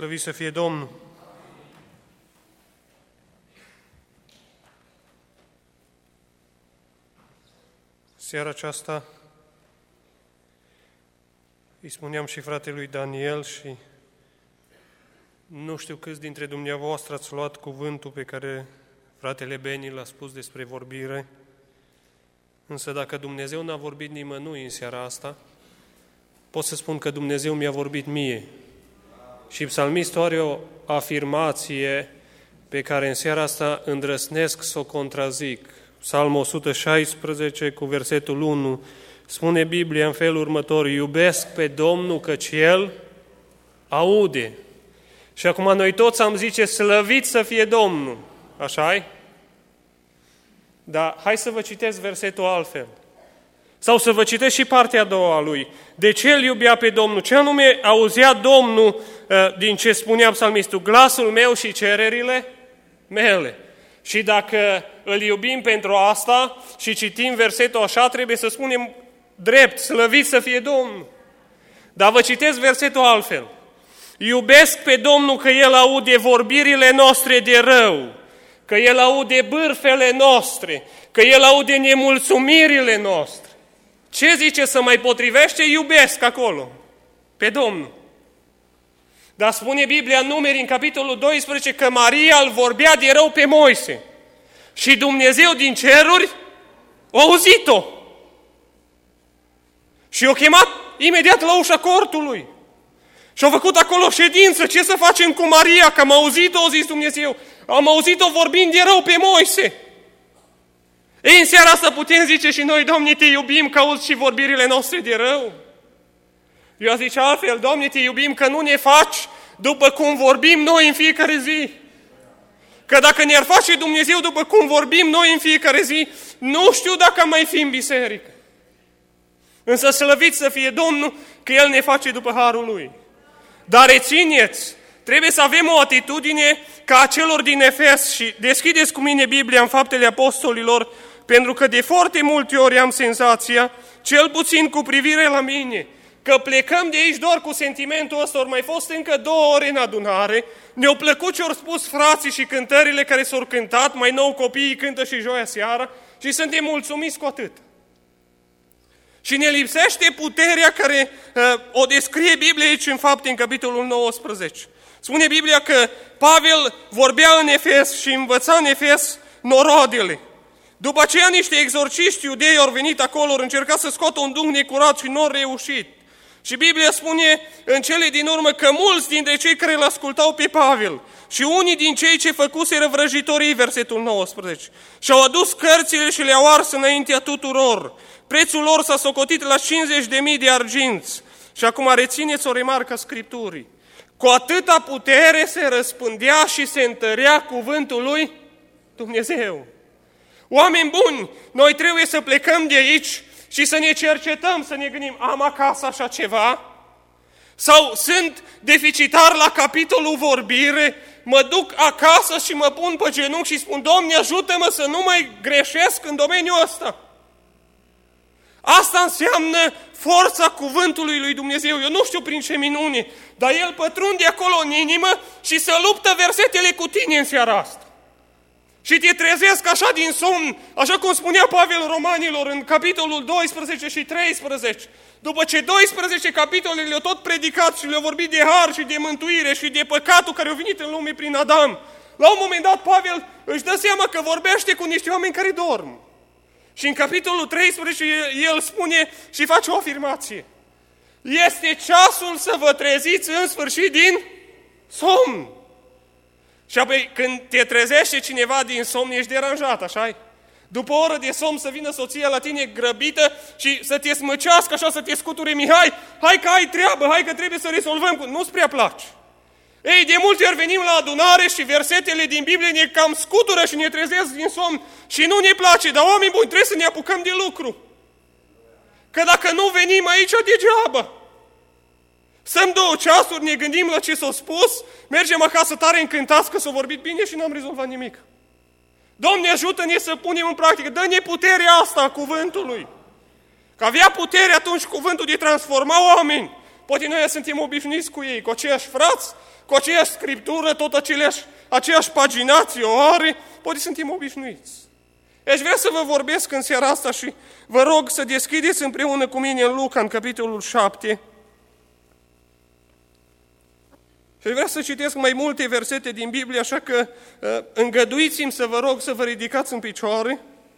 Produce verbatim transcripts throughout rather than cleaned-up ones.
Slăvit să fie Domnul! Seara aceasta îi spuneam și fratelui Daniel și nu știu câți dintre dumneavoastră ați luat cuvântul pe care fratele Beni l-a spus despre vorbire, însă dacă Dumnezeu n-a vorbit nimănui în seara asta, pot să spun că Dumnezeu mi-a vorbit mie. Și psalmistul are o afirmație pe care în seara asta îndrăznesc să o contrazic. Psalmul o sută șaisprezece cu versetul unu spune Biblia în felul următor: iubesc pe Domnul căci El aude. Și acum noi toți am zice slăvit să fie Domnul. Așa-i? Dar hai să vă citesc versetul altfel. Sau să vă citesc și partea a doua a lui. De ce îl iubea pe Domnul? Ce anume auzea Domnul din ce spunea psalmistul? Glasul meu și cererile mele. Și dacă îl iubim pentru asta și citim versetul așa, trebuie să spunem drept, slăvit să fie Domnul. Dar vă citesc versetul altfel. Iubesc pe Domnul că El aude vorbirile noastre de rău, că El aude bârfele noastre, că El aude nemulțumirile noastre. Ce zice să mai potrivește? Iubesc acolo, pe Domnul. Dar spune Biblia în Numeri, în capitolul doisprezece, că Maria îl vorbea de rău pe Moise. Și Dumnezeu din ceruri a auzit-o. Și o chemat imediat la ușa cortului. Și au făcut acolo ședință. Ce să facem cu Maria? Că am auzit-o, a zis Dumnezeu. Am auzit-o vorbind de rău pe Moise. Ei, în seara asta putem zice și noi: Doamne, Te iubim că auzi și vorbirile noastre de rău. Eu zice altfel: Doamne, Te iubim că nu ne faci după cum vorbim noi în fiecare zi. Că dacă ne-ar face Dumnezeu după cum vorbim noi în fiecare zi, nu știu dacă am mai fi în biserică. Însă slăvit să fie Domnul că El ne face după harul Lui. Dar rețineți, trebuie să avem o atitudine ca a celor din Efes și deschideți cu mine Biblia în Faptele Apostolilor, pentru că de foarte multe ori am senzația, cel puțin cu privire la mine, că plecăm de aici doar cu sentimentul ăsta. Ori mai fost încă două ore în adunare, ne-au plăcut ce au spus frații și cântările care s-au cântat, mai nou copiii cântă și joia seara și suntem mulțumiți cu atât. Și ne lipsește puterea care uh, o descrie Biblia aici în Fapte, în capitolul nouăsprezece. Spune Biblia că Pavel vorbea în Efes și învăța în Efes norodele. După aceea niște exorciști iudei au venit acolo, au încercat să scoată un duh necurat și nu au reușit. Și Biblia spune în cele din urmă că mulți dintre cei care îl ascultau pe Pavel și unii din cei ce făcuseră vrăjitorii, versetul nouăsprezece, și-au adus cărțile și le-au ars înaintea tuturor. Prețul lor s-a socotit la cincizeci de mii de arginți. Și acum rețineți o remarcă a Scripturii. Cu atâta putere se răspândea și se întărea cuvântul lui Dumnezeu. Oameni buni, noi trebuie să plecăm de aici și să ne cercetăm, să ne gândim: am acasă așa ceva? Sau sunt deficitar la capitolul vorbire, mă duc acasă și mă pun pe genunchi și spun: Doamne, ajută-mă să nu mai greșesc în domeniul ăsta. Asta înseamnă forța cuvântului lui Dumnezeu. Eu nu știu prin ce minune, dar El pătrunde acolo în inimă și să luptă versetele cu tine în seara asta. Și te trezesc așa din somn, așa cum spunea Pavel Romanilor în capitolul doisprezece și treisprezece. După ce doisprezece capitole le-au tot predicat și le-au vorbit de har și de mântuire și de păcatul care a venit în lume prin Adam, la un moment dat Pavel își dă seama că vorbește cu niște oameni care dorm. Și în capitolul treisprezece el spune și face o afirmație: este ceasul să vă treziți în sfârșit din somn. Și apoi când te trezește cineva din somn, ești deranjat, așa-i? După o oră de somn să vină soția la tine grăbită și să te smăcească, așa, să te scuture: Mihai, hai că ai treabă, hai că trebuie să rezolvăm. Nu-ți prea place. Ei, de multe ori venim la adunare și versetele din Biblie ne cam scutură și ne trezesc din somn și nu ne place, dar oameni buni, trebuie să ne apucăm de lucru. Că dacă nu venim aici, degeaba. Stăm două ceasuri, ne gândim la ce s-a spus, mergem acasă tare încântați că s-a vorbit bine și n-am rezolvat nimic. Doamne, ajută-ne să punem în practică, dă-ne puterea asta a cuvântului. Că avea putere atunci cuvântul de transforma oameni. Poate noi suntem obișnuiți cu ei, cu aceiași frați, cu aceeași scriptură, tot aceleași, aceeași paginație o are, poate suntem obișnuiți. Aș vrea să vă vorbesc în seara asta și vă rog să deschideți împreună cu mine în Luca, în capitolul șapte. Și aș vrea să citesc mai multe versete din Biblie, așa că îngăduiți-mi să vă rog să vă ridicați în picioare.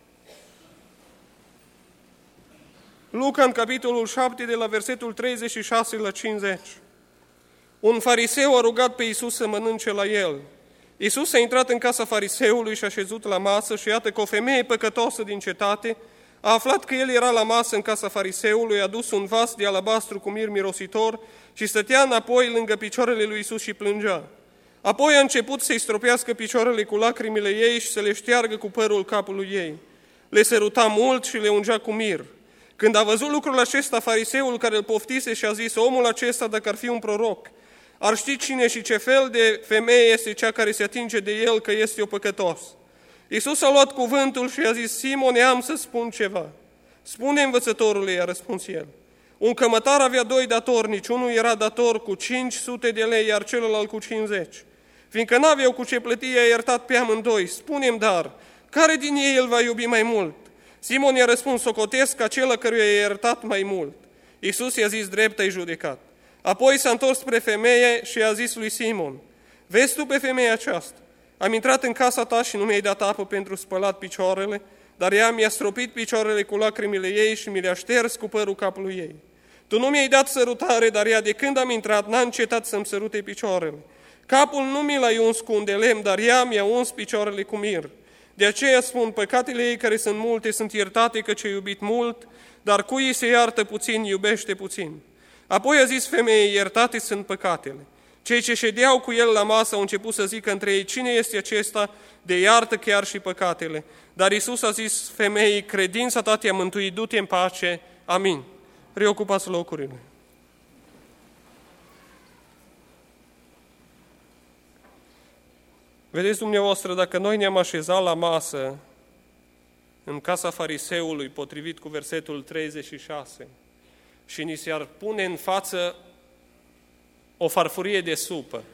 Luca, în capitolul șapte, de la versetul treizeci și șase la cincizeci. Un fariseu a rugat pe Iisus să mănânce la el. Iisus a intrat în casa fariseului și a șezut la masă și iată că o femeie păcătoasă din cetate a aflat că el era la masă în casa fariseului, a dus un vas de alabastru cu mir mirositor și stătea înapoi lângă picioarele lui Iisus și plângea. Apoi a început să-i stropească picioarele cu lacrimile ei și să le șteargă cu părul capului ei. Le săruta mult și le ungea cu mir. Când a văzut lucrul acesta, fariseul care îl poftise și a zis, omul acesta, dacă ar fi un proroc, ar ști cine și ce fel de femeie este cea care se atinge de el, că este o păcătos. Iisus a luat cuvântul și a zis, Simone, am să spun ceva. Spune, învățătorule, i-a răspuns el. Un cămătar avea doi datornici, unul era dator cu cinci sute de lei, iar celălalt cu cincizeci. Fiindcă n-aveau cu ce plăti, i-a iertat pe amândoi. Spune-mi dar, care din ei îl va iubi mai mult? Simon i-a răspuns, socotesc acela căruia i-a iertat mai mult. Iisus i-a zis, drept ai judecat. Apoi s-a întors spre femeie și a zis lui Simon, vezi tu pe femeia aceasta? Am intrat în casa ta și nu mi-ai dat apă pentru spălat picioarele, dar ea mi-a stropit picioarele cu lacrimile ei și mi le-a șters cu părul capului ei. Tu nu mi-ai dat sărutare, dar ea de când am intrat n-a încetat să-mi sărute picioarele. Capul nu mi l-ai uns cu un de lemn, dar ea mi-a uns picioarele cu mir. De aceea spun, păcatele ei care sunt multe sunt iertate, căci ai iubit mult, dar cui se iartă puțin, iubește puțin. Apoi a zis femeii, iertate sunt păcatele. Cei ce ședeau cu el la masă au început să zică între ei, cine este acesta de iartă chiar și păcatele? Dar Iisus a zis femeii, credința ta te-a mântuit, du-te în pace, amin. Reocupați locurile. Vedeți dumneavoastră, dacă noi ne-am așezat la masă în casa fariseului, potrivit cu versetul treizeci și șase, și ni se-ar pune în față o farfurie de supă.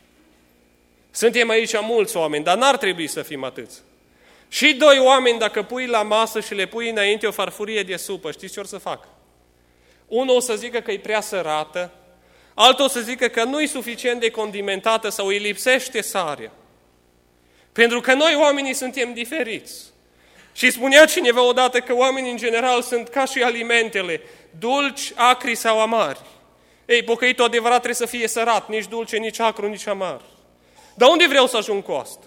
Suntem aici mulți oameni, dar n-ar trebui să fim atâți. Și doi oameni, dacă pui la masă și le pui înainte o farfurie de supă, știți ce or să facă? Unul o să zică că e prea sărată, altul o să zică că nu e suficient de condimentată sau îi lipsește sarea. Pentru că noi oamenii suntem diferiți. Și spunea cineva odată că oamenii în general sunt ca și alimentele, dulci, acri sau amari. Ei, pocăitul adevărat trebuie să fie sărat, nici dulce, nici acru, nici amar. Dar unde vreau să ajung cu asta?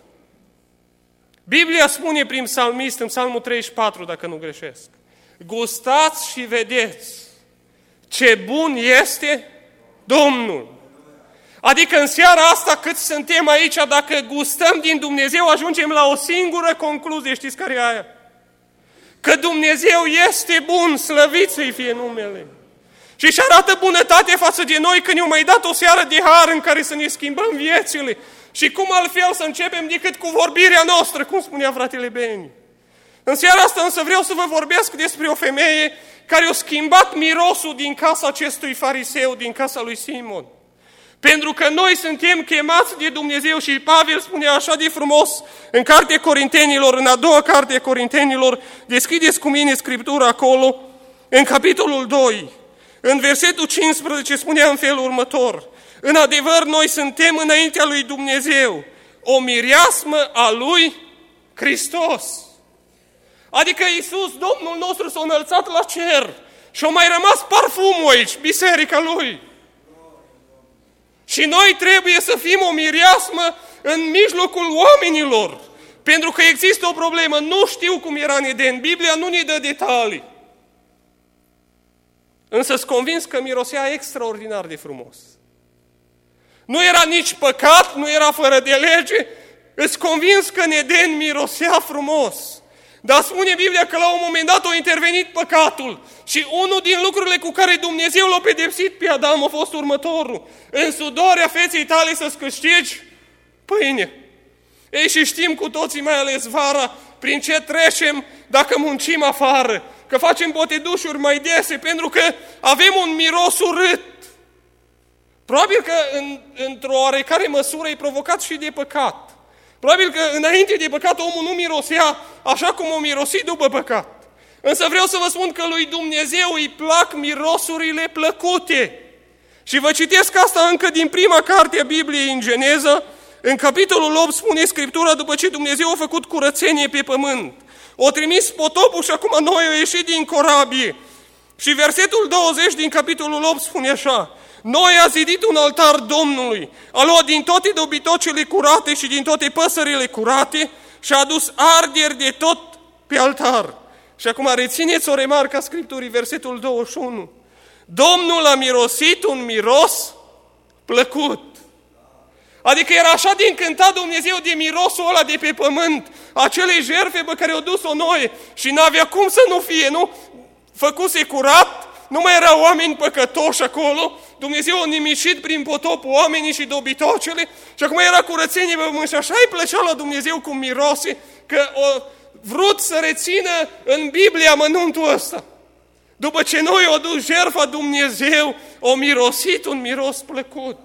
Biblia spune prin psalmist, în psalmul treizeci și patru, dacă nu greșesc, gustați și vedeți ce bun este Domnul. Adică în seara asta, cât suntem aici, dacă gustăm din Dumnezeu, ajungem la o singură concluzie. Știți care e aia? Că Dumnezeu este bun, slăvit să-i fie numele. Și își arată bunătate față de noi când ne-au mai dat o seară de har în care să ne schimbăm viețile. Și cum altfel să începem decât cu vorbirea noastră, cum spunea fratele Beni. În seara asta însă vreau să vă vorbesc despre o femeie care a schimbat mirosul din casa acestui fariseu, din casa lui Simon. Pentru că noi suntem chemați de Dumnezeu și Pavel spunea așa de frumos în Cartea Corintenilor, în a doua carte a Corintenilor, deschideți cu mine Scriptura acolo, în capitolul doi, în versetul cincisprezece spunea în felul următor, în adevăr noi suntem înaintea lui Dumnezeu, o mireasmă a lui Hristos. Adică Iisus, Domnul nostru, s-a înălțat la cer și a mai rămas parfumul aici, biserica lui. Și noi trebuie să fim o mireasmă în mijlocul oamenilor. Pentru că există o problemă. Nu știu cum era în Eden. Biblia nu ne dă detalii. Însă sunt convins că mirosea extraordinar de frumos. Nu era nici păcat, nu era fără de lege. Îți convins că în Eden mirosea frumos. Dar spune Biblia că la un moment dat a intervenit păcatul și unul din lucrurile cu care Dumnezeu l-a pedepsit pe Adam a fost următorul. În sudoarea feței tale să-ți câștigi pâine. Ei, și știm cu toții, mai ales vara, prin ce trecem dacă muncim afară. Că facem botedușuri mai dese pentru că avem un miros urât. Probabil că în, într-o oarecare măsură e provocat și de păcat. Probabil că înainte de păcat omul nu mirosea așa cum o mirosi după păcat. Însă vreau să vă spun că lui Dumnezeu îi plac mirosurile plăcute. Și vă citesc asta încă din prima carte a Bibliei în Geneză. În capitolul opt spune Scriptura, după ce Dumnezeu a făcut curățenie pe pământ, o trimis potopul și acum noi au ieșit din corabie. Și versetul douăzeci din capitolul opt spune așa: Noi a zidit un altar Domnului, a luat din toate dobitocele curate și din toate păsările curate și a adus arderi de tot pe altar. Și acum rețineți o remarcă a Scripturii, versetul douăzeci și unu. Domnul a mirosit un miros plăcut. Adică era așa de încântat Dumnezeu de mirosul ăla de pe pământ, acelei jertfe pe care o dus-o noi și n-avea cum să nu fie, nu? Făcuse curat, nu mai erau oameni păcătoși acolo, Dumnezeu a nimicit prin potop oamenii și dobitocele și acum era curățenie pe pământ și așa îi plăcea la Dumnezeu cum mirose, că o vrut să rețină în Biblie amănuntul ăsta. După ce noi o dus jertfa, Dumnezeu o mirosit un miros plăcut.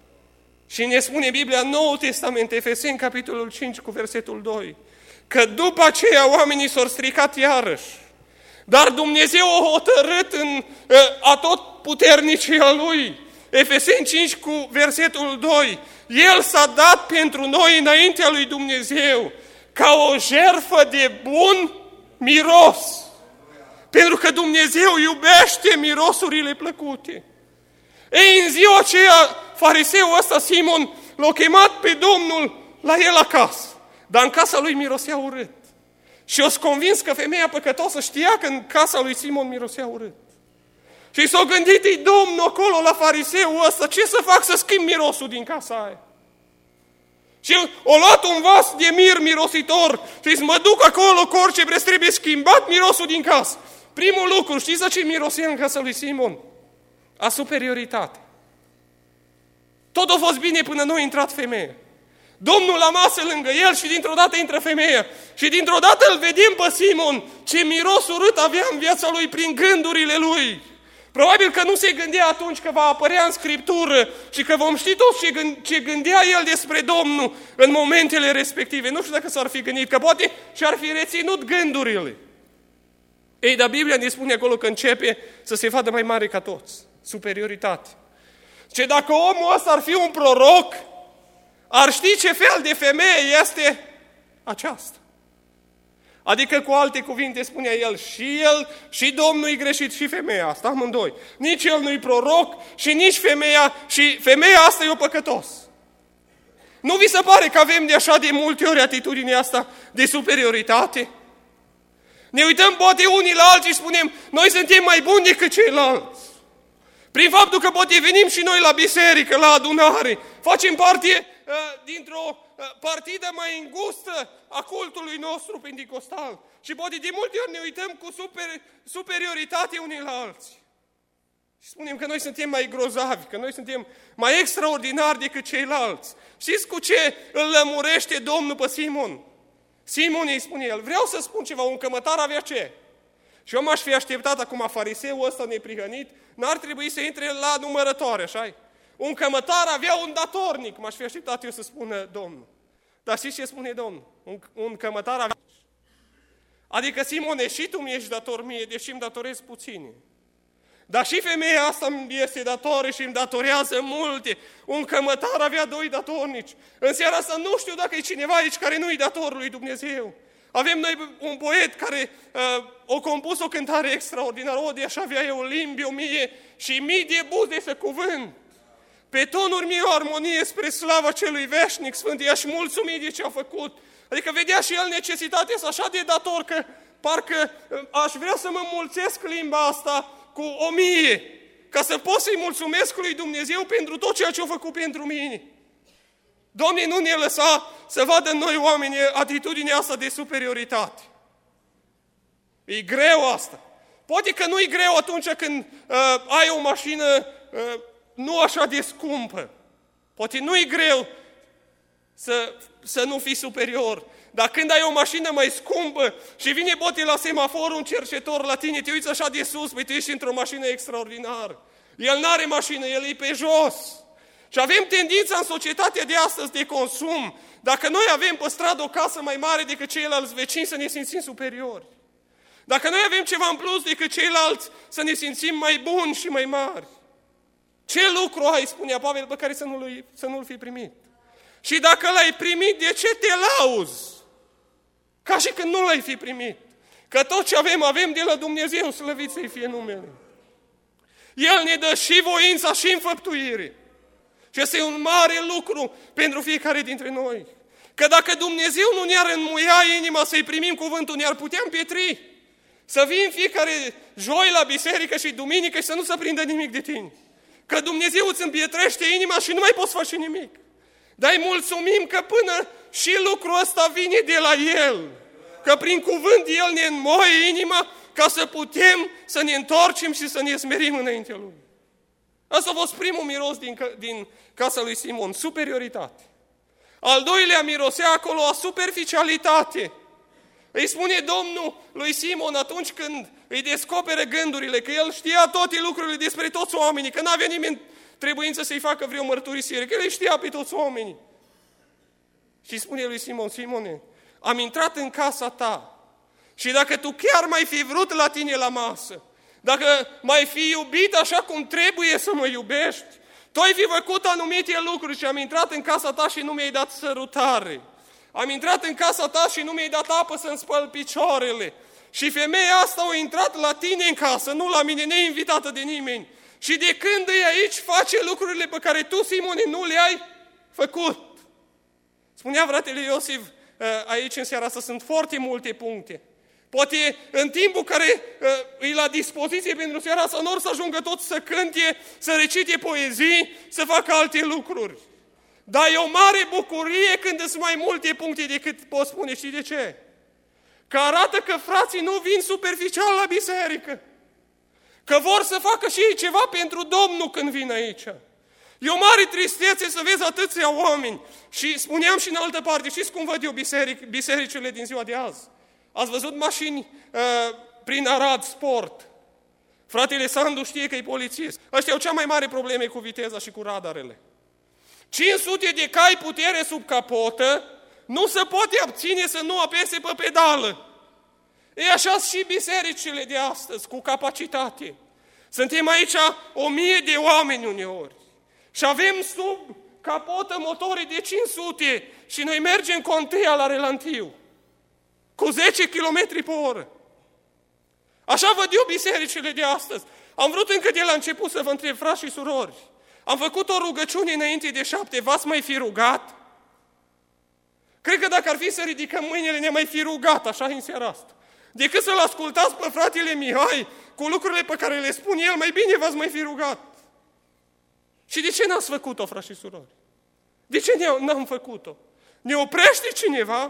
Și ne spune Biblia în Noul Testament, Efeseni, capitolul cinci, cu versetul doi, că după aceea oamenii s-au stricat iarăși, dar Dumnezeu a hotărât în atotputernicia Lui. Efeseni cinci, cu versetul doi, El s-a dat pentru noi înaintea lui Dumnezeu ca o jertfă de bun miros. Pentru că Dumnezeu iubește mirosurile plăcute. Ei, în ziua aceea, fariseul ăsta, Simon, l-a chemat pe Domnul la el acasă. Dar în casa lui mirosea urât. Și o-s convins că femeia păcătoasă știa că în casa lui Simon mirosea urât. Și s-a gândit ei Domnul acolo la fariseul ăsta, ce să fac să schimb mirosul din casa aia? Și o luat un vas de mir mirositor și mă duc acolo cu orice preț, trebuie schimbat mirosul din casă. Primul lucru, știți la ce mirosea în casa lui Simon? A superioritate. Tot a fost bine până nu a intrat femeia. Domnul la masă lângă el și dintr-o dată intră femeia. Și dintr-o dată îl vedem pe Simon ce miros urât avea în viața lui prin gândurile lui. Probabil că nu se gândea atunci că va apărea în Scriptură și că vom ști toți ce, gând, ce gândea el despre Domnul în momentele respective. Nu știu dacă s-ar fi gândit, că poate și-ar fi reținut gândurile. Ei, dar Biblia ne spune acolo că începe să se vadă mai mare ca toți. Superioritate. Ce dacă omul ăsta ar fi un proroc, ar ști ce fel de femeie este aceasta. Adică, cu alte cuvinte, spunea el, și el, și Domnul e greșit, și femeia asta, amândoi. Nici el nu-i proroc și nici femeia, și femeia asta e o păcătos. Nu vi se pare că avem de așa de multe ori atitudinea asta de superioritate? Ne uităm poate unii la alții și spunem, noi suntem mai buni decât ceilalți. Prin faptul că poate venim și noi la biserică, la adunare, facem parte uh, dintr-o uh, partidă mai îngustă a cultului nostru penticostal. Și poate de multe ori ne uităm cu super, superioritate unii la alții. Și spunem că noi suntem mai grozavi, că noi suntem mai extraordinari decât ceilalți. Știți cu ce îl lămurește Domnul pe Simon? Simon îi spune el, vreau să spun ceva, un cămătar avea ce? Și eu m-aș fi așteptat acum, fariseul ăsta neprihănit, n-ar trebui să intre la numărătoare, așa-i? Un cămătar avea un datornic, m-aș fi așteptat eu să spună Domnul. Dar știți ce spune Domnul? Un, un cămătar avea... Adică, Simone, și tu mi-ești dator mie, deși îmi datorez puține. Dar și femeia asta îmi este datoare și îmi datorează multe. Un cămătar avea doi datornici. În seara asta nu știu dacă e cineva aici care nu-i dator lui Dumnezeu. Avem noi un poet care uh, a compus o cântare extraordinară. O, de așa avea eu limbi o mie și mii de buze să cuvânt. Pe tonuri mie o armonie spre slava celui veșnic sfânt. I-aș mulțumi de ce a făcut. Adică vedea și el necesitatea asta așa de dator că parcă uh, aș vrea să mă mulțesc limba asta cu o mie, ca să pot să-i mulțumesc lui Dumnezeu pentru tot ceea ce a făcut pentru mine. Doamne, nu ne lăsa să vadă în noi oameni atitudinea asta de superioritate. E greu asta. Poate că nu e greu atunci când uh, ai o mașină uh, nu așa de scumpă. Poate nu e greu să, să nu fii superior. Dar când ai o mașină mai scumpă și vine poate la semafor un cercetor la tine, te uiți așa de sus, păi tu ești într-o mașină extraordinară. El n-are mașină, el e pe jos. Și avem tendința în societatea de astăzi de consum. Dacă noi avem pe stradă o casă mai mare decât ceilalți vecini, să ne simțim superiori. Dacă noi avem ceva în plus decât ceilalți, să ne simțim mai buni și mai mari. Ce lucru ai, spunea Pavel, pe care să nu-l, să nu-l fi primit? Și dacă l-ai primit, de ce te lauzi? Ca și când nu l-ai fi primit. Că tot ce avem, avem de la Dumnezeu, slăvit să-i fie numele. El ne dă și voința și înfăptuire. Și este un mare lucru pentru fiecare dintre noi. Că dacă Dumnezeu nu ne-ar înmuia inima să-i primim cuvântul, ne-ar putea împietri. Să vii în fiecare joi la biserică și duminică și să nu se prindă nimic de tine. Că Dumnezeu îți împietrește inima și nu mai poți face nimic. Dar îi mulțumim că până și lucrul ăsta vine de la El. Că prin cuvânt El ne înmoie inima ca să putem să ne întoarcem și să ne smerim înaintea Lui. Asta a fost primul miros din, din casa lui Simon, superioritate. Al doilea mirosea acolo a superficialitate. Îi spune Domnul lui Simon atunci când îi descoperă gândurile, că el știa toate lucrurile despre toți oamenii, că n-avea nimeni trebuință să-i facă vreo mărturisire, că el știa pe toți oamenii. Și spune lui Simon, Simone, am intrat în casa ta și dacă tu chiar mai fi vrut la tine la masă, dacă mai fi iubit așa cum trebuie să mă iubești, tu ai fi făcut anumite lucruri și am intrat în casa ta și nu mi-ai dat sărutare. Am intrat în casa ta și nu mi-ai dat apă să-mi spăl picioarele. Și femeia asta a intrat la tine în casă, nu la mine, neinvitată de nimeni. Și de când e aici, face lucrurile pe care tu, Simone, nu le-ai făcut. Spunea fratele Iosif aici în seara asta, sunt foarte multe puncte. Poate în timpul care uh, e la dispoziție pentru seara asta, nu or să ajungă toți să cânte, să recite poezii, să facă alte lucruri. Dar e o mare bucurie când sunt mai multe puncte decât poți spune. Știi de ce? Că arată că frații nu vin superficial la biserică. Că vor să facă și ei ceva pentru Domnul când vin aici. E o mare tristețe să vezi atâția oameni. Și spuneam și în altă parte, știți cum văd eu biseric, bisericile din ziua de azi? Ați văzut mașini uh, prin Arad, sport. Fratele Sandu știe că e polițist. Ăștia au cea mai mare probleme cu viteza și cu radarele. cinci sute de cai putere sub capotă, nu se poate abține să nu apese pe pedală. E așa și bisericile de astăzi, cu capacitate. Suntem aici o mie de oameni uneori. Și avem sub capotă motorii de cinci sute și noi mergem cu întâia la relantiu. Cu zece kilometri pe oră. Așa văd eu bisericile de astăzi. Am vrut încă de la început să vă întreb, frați și surori, am făcut o rugăciune înainte de șapte, v-ați mai fi rugat? Cred că dacă ar fi să ridicăm mâinile, ne mai fi rugat, așa în seara asta. Decât să-l ascultați pe fratele Mihai cu lucrurile pe care le spun el, mai bine v-ați mai fi rugat. Și de ce n-ați făcut-o, frați și surori? De ce n-am făcut-o? Ne oprește cineva?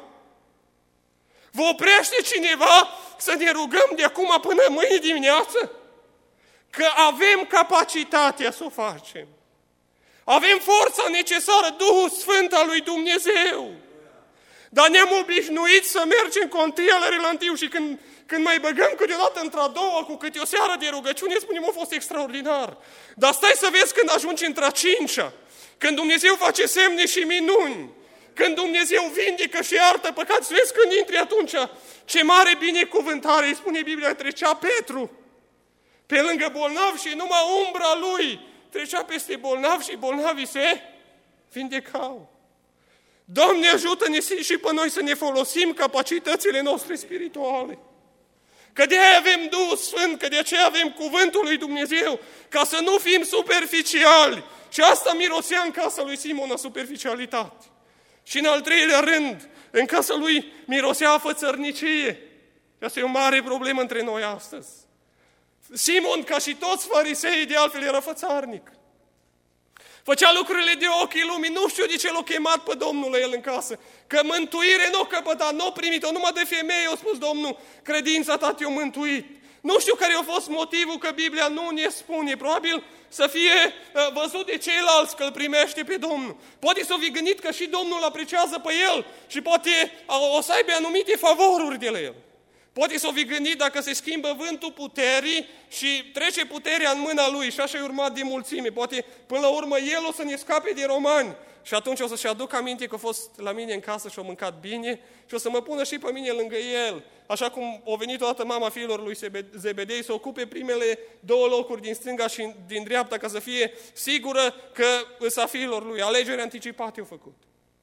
Vă oprește cineva să ne rugăm de acum până mâine dimineață? Că avem capacitatea să o facem. Avem forța necesară, Duhul Sfânt al lui Dumnezeu. Dar ne-am obișnuit să mergem cu întâia la relantiu și când, când mai băgăm câteodată într-a doua cu câte o seară de rugăciune, spunem, a fost extraordinar. Dar stai să vezi când ajungi într-a cincea, când Dumnezeu face semne și minuni, când Dumnezeu vindecă și iartă păcați, vezi când intri atunci, ce mare binecuvântare, îi spune Biblia, trecea Petru pe lângă bolnav și numai umbra lui trecea peste bolnav și bolnavii se vindecau. Doamne, ajută-ne și pe noi să ne folosim capacitățile noastre spirituale. Că de aia avem Duhul Sfânt, că de aceea avem Cuvântul lui Dumnezeu, ca să nu fim superficiali. Și asta mirosea în casa lui Simon, a superficialitate. Și în al treilea rând, în casa lui mirosea a fățărnicie. Și asta e o mare problemă între noi astăzi. Simon, ca și toți fariseii, de altfel era fățarnic. Făcea lucrurile de ochii lumii, nu știu de ce l-a chemat pe Domnul la el în casă. Că mântuire nu o căpătat, nu o primit-o, numai de femeie a spus Domnul, credința ta te-a mântuit. Nu știu care a fost motivul că Biblia nu ne spune, probabil să fie văzut de ceilalți că îl primește pe Domnul. Poate s-o fi gândit că și Domnul îl apreciază pe el și poate o să aibă anumite favoruri de la el. Poate s-o fi gândit dacă se schimbă vântul puterii și trece puterea în mâna lui și așa e urmat de mulțime. Poate până la urmă el o să ne scape de romani și atunci o să-și aduc aminte că a fost la mine în casă și a mâncat bine și o să mă pună și pe mine lângă el. Așa cum a venit toată mama fiilor lui Zebedei să ocupe primele două locuri din stânga și din dreapta ca să fie sigură că îs fiilor lui. Alegeri anticipate au făcut.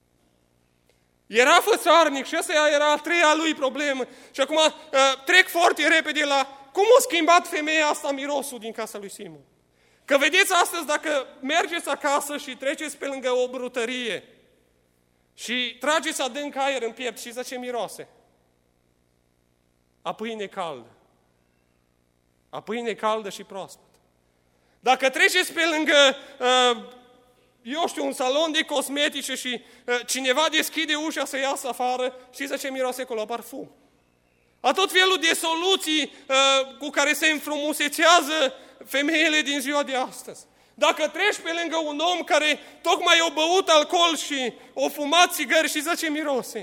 Era fățarnic și asta era a treia lui problemă. Și acum uh, trec foarte repede la cum a schimbat femeia asta mirosul din casa lui Simon. Că vedeți astăzi dacă mergeți acasă și treceți pe lângă o brutărie și trageți adânc aer în piept și ce miroase? A pâine caldă. A pâine caldă și proaspătă. Dacă treceți pe lângă... Uh, eu știu, un salon de cosmetice și uh, cineva deschide ușa să iasă afară, știți ce miroase acolo? Parfum. A tot felul de soluții uh, cu care se înfrumusețează femeile din ziua de astăzi. Dacă treci pe lângă un om care tocmai a băut alcool și a fumat țigări, știți ce mirose?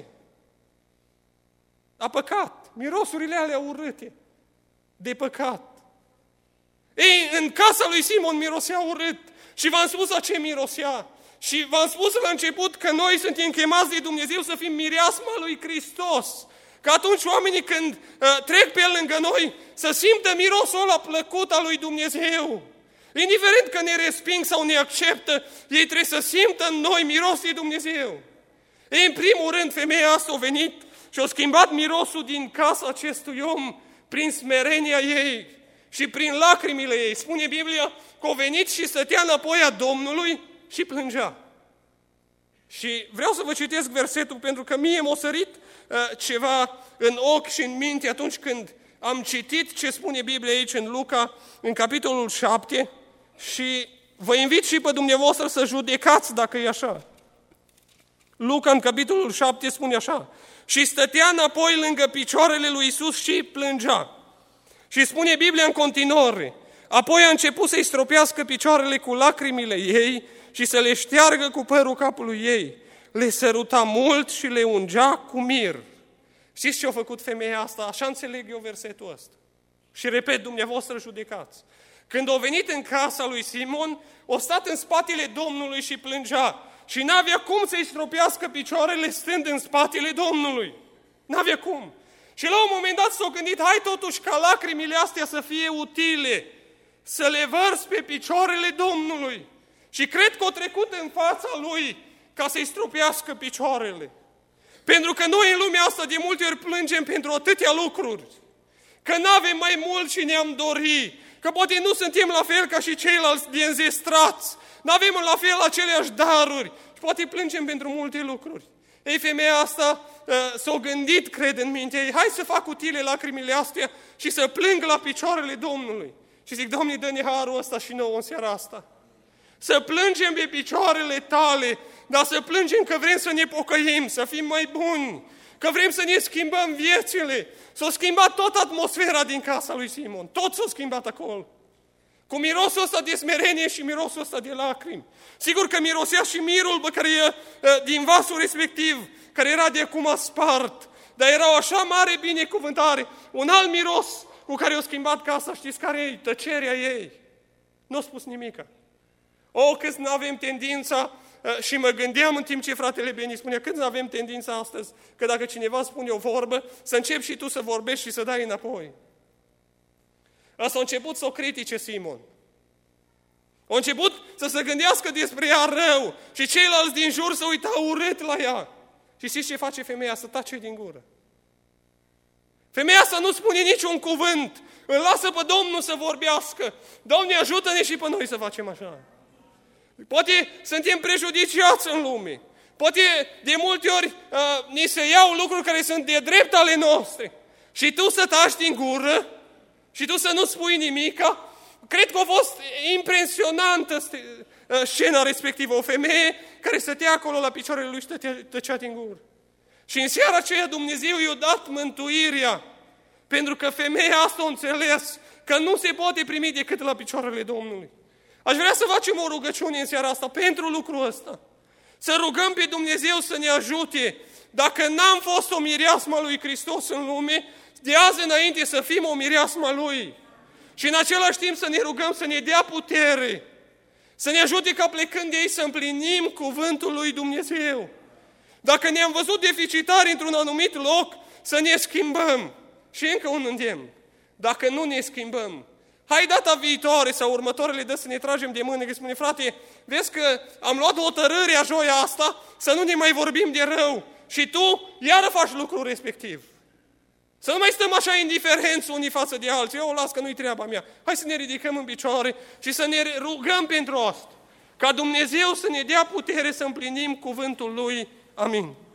A păcat. Mirosurile alea urâte. De păcat. Ei, în casa lui Simon mirosea urât. Și v-am spus la ce mirosea. Și v-am spus la început că noi suntem chemați de Dumnezeu să fim mireasma lui Hristos. Că atunci oamenii când uh, trec pe lângă noi să simtă mirosul ăla plăcut al lui Dumnezeu. Indiferent că ne resping sau ne acceptă, ei trebuie să simtă în noi mirosul lui Dumnezeu. Ei, în primul rând, femeia asta a venit și a schimbat mirosul din casa acestui om prin smerenia ei și prin lacrimile ei. Spune Biblia că a venit și stătea înapoi a Domnului și plângea. Și vreau să vă citesc versetul pentru că mie m-a sărit uh, ceva în ochi și în minte atunci când am citit ce spune Biblia aici în Luca, în capitolul șapte și vă invit și pe dumneavoastră să judecați dacă e așa. Luca în capitolul șapte spune așa: și stătea înapoi lângă picioarele lui Iisus și plângea. Și spune Biblia în continuare: apoi a început să-i stropească picioarele cu lacrimile ei și să le șteargă cu părul capului ei. Le săruta mult și le ungea cu mir. Știți ce a făcut femeia asta? Așa înțeleg eu versetul ăsta. Și repet, dumneavoastră judecați. Când a venit în casa lui Simon, a stat în spatele Domnului și plângea. Și n-avea cum să-i stropească picioarele stând în spatele Domnului. N-avea cum. Și la un moment dat s-a gândit, hai totuși ca lacrimile astea să fie utile, să le vărs pe picioarele Domnului. Și cred că a trecut în fața lui ca să-i stropească picioarele. Pentru că noi în lumea asta de multe ori plângem pentru atâtea lucruri. Că n-avem mai mult și ne-am dori. Că poate nu suntem la fel ca și ceilalți de înzestrați. N-avem la fel aceleași daruri. Și poate plângem pentru multe lucruri. Ei, femeia asta uh, s-a gândit, cred în minte ei, hai să fac utile lacrimile astea și să plâng la picioarele Domnului. Și zic, Doamne, dă-ne harul ăsta și nouă în seara asta. Să plângem pe picioarele tale, dar să plângem că vrem să ne pocăim, să fim mai buni, că vrem să ne schimbăm viețile. S-a schimbat tot atmosfera din casa lui Simon, tot s-a schimbat acolo. Cu mirosul ăsta de smerenie și mirosul ăsta de lacrimi. Sigur că mirosea și mirul bă, care e din vasul respectiv, care era de acum spart, dar era o așa mare binecuvântare. Un alt miros cu care i-a schimbat casa, știți care e? Tăcerea ei. Nu a spus nimica. O, câți nu avem tendința, și mă gândeam în timp ce fratele Beni spunea, câți nu avem tendința astăzi, că dacă cineva spune o vorbă, să începi și tu să vorbești și să dai înapoi. Asta a început să o critique Simon. A început să se gândească despre ea rău și ceilalți din jur să uitau urât la ea. Și știți ce face femeia? Să tace din gură. Femeia să nu spune niciun cuvânt, îl lasă pe Domnul să vorbească. Doamne, ajută-ne și pe noi să facem așa. Poate suntem prejudiciați în lume. Poate de multe ori uh, ni se iau lucruri care sunt de drept ale noastre. Și tu să taci din gură și tu să nu spui nimica. Cred că a fost impresionantă scena respectivă. O femeie care stătea acolo la picioarele lui și tăcea din gură. Și în seara aceea Dumnezeu i-a dat mântuirea. Pentru că femeia asta a înțeles că nu se poate primi decât la picioarele Domnului. Aș vrea să facem o rugăciune în seara asta pentru lucrul ăsta. Să rugăm pe Dumnezeu să ne ajute. Dacă n-am fost o mireasmă lui Hristos în lume, de azi înainte să fim o mireasma Lui. Și în același timp să ne rugăm să ne dea putere, să ne ajute ca plecând de ei să împlinim cuvântul lui Dumnezeu. Dacă ne-am văzut deficitari într-un anumit loc, să ne schimbăm. Și încă un îndemn. Dacă nu ne schimbăm, hai data viitoare sau următoarele dă să ne tragem de mână, că spune, frate, vezi că am luat hotărârea joia asta să nu ne mai vorbim de rău și tu iară faci lucrul respectiv. Să nu mai stăm așa indiferenți unii față de alții. Eu o las că nu-i treaba mea. Hai să ne ridicăm în picioare și să ne rugăm pentru asta. Ca Dumnezeu să ne dea putere să împlinim cuvântul Lui. Amin.